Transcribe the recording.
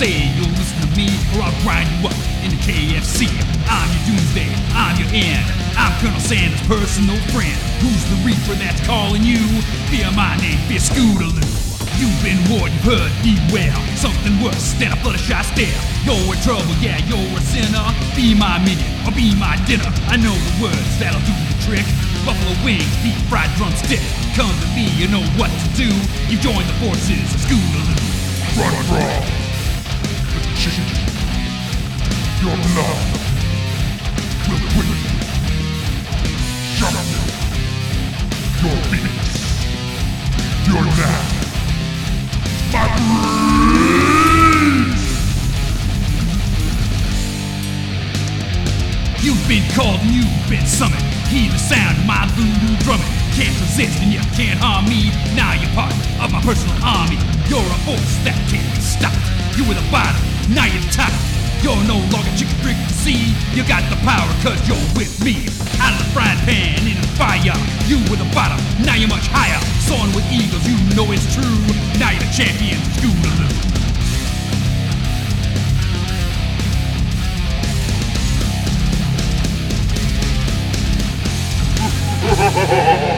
say you'll listen to me or I'll grind you up in the KFC. I'm your doomsday, I'm your end. I'm Colonel Sanders' personal friend. Who's the reaper that's calling you? Fear my name, fear Scootaloo. You've been warned, you've heard, beware. Something worse than a bloodshot stare. You're in trouble, yeah, you're a sinner. Be my minion, or be my dinner. I know the words that'll do the trick. Buffalo wings, deep fried drumstick. Come to me, you know what to do. You join the forces of Scootaloo. Run from the chicken. Your blood will quicken. Shut up. Your beats. Your knife. My breeze. You've been called and you've been summoned. Hear the sound of my voodoo drumming. Can't resist and you can't harm me. Now you're part of my personal army. You're a force that can't be stopped. You were the bottom, now you're the top. You're no longer chicken fricassee. You got the power cause you're with me. Out of the frying pan in the fire. You were the bottom, now you're much higher. Soaring with eagles, you know it's true. Now you're the champion, Scootaloo.